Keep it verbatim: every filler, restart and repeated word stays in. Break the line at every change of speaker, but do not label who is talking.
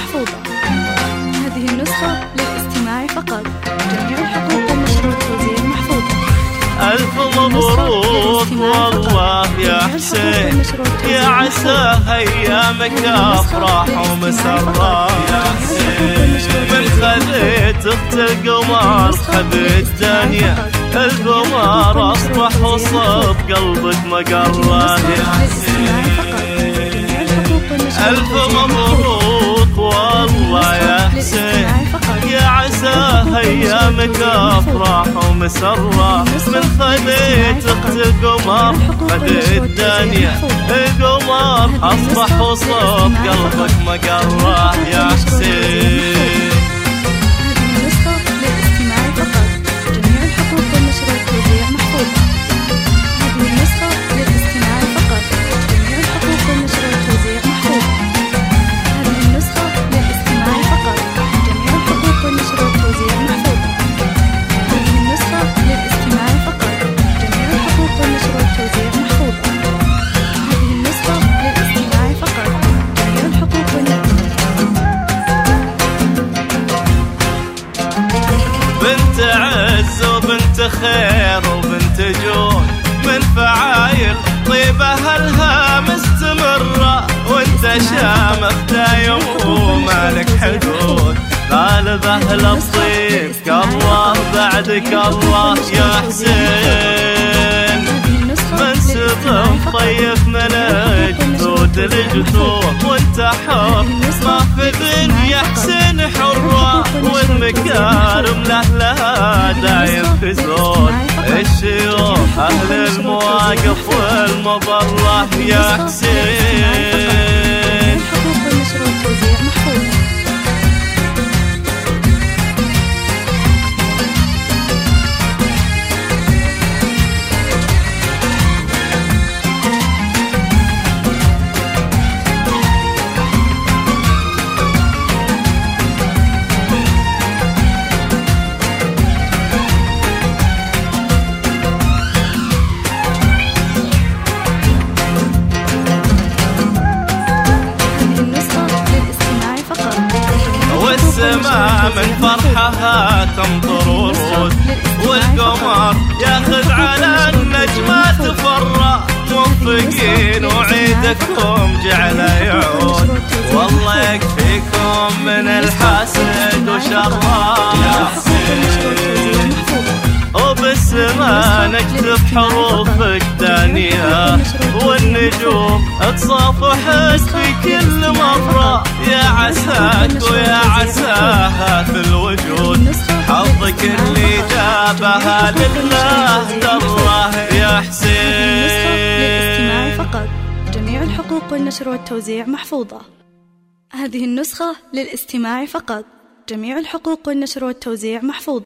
محفوظة. هذه النسخة للاستماع فقط. جميع الحقوق والنشر والتوزيع محفوظة.
ألف مبروك والله يا حسين، يا عسى أيامك أفراح ومسرة يا حسين. من خليت أخت القمر حب الدنيا، القمر أصبح وصف قلبك مقرة يا حسين. ألف مبروك والله يا حسين، يا عسى أيامك أفراح ومسرة. من خليت أخت القمر خد الدنيا، القمر أصبح وصف قلبك مقرة يا حسين. بنت عز وبنت خير وبنت جود، من فعايل طيبة هلها مستمرة، وانت شامخ دايم ومالك حدود. غالب أهل الطيب كالله بعدك الله يا حسين. من سبب طيب من الجدود الجدود، وانت حر ما في دنيا حسين حرة، والمكارم لأهلها دايم في زود. الشيوخ أهل المواقف والمبرة يا حسين. السما من فرحها تمطر ورود، والقمر ياخذ على النجمات فرة. موفقين وعيدكم جعله يعود، والله يكفيكم من الحاسد وشره يا حسين. وبالسما نكتب حروفك دانية، والنجوم تصافحك في كل مرة. يا عساك ويا عساها في الوجود، حظك اللي جابها لله الله يا حسين.
فقط. جميع الحقوق والنشر والتوزيع محفوظة. هذه النسخة للاستماع فقط. جميع الحقوق والنشر والتوزيع محفوظة.